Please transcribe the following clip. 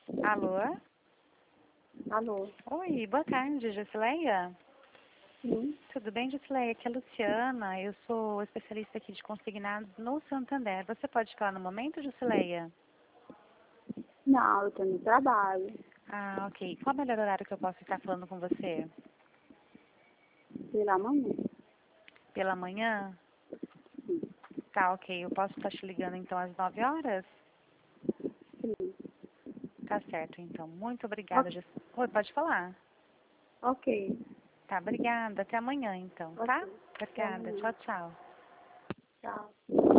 Alô? Alô? Oi, boa tarde, Jusileia. Sim? Tudo bem, Jusileia? Aqui é a Luciana. Eu sou especialista aqui de consignados no Santander. Você pode falar no momento, Jusileia? Não, eu tô no trabalho. Ah, ok. Qual é o melhor horário que eu posso estar falando com você? Pela manhã. Pela manhã? Sim. Tá, ok. Eu posso estar te ligando então às 9 horas? Sim. Tá certo, então. Muito obrigada, O- Jusileia. Oi, pode falar. Ok. Tá, obrigada. Até amanhã, então, Ok. tá? Até Obrigada. amanhã. Tchau, tchau. Tchau.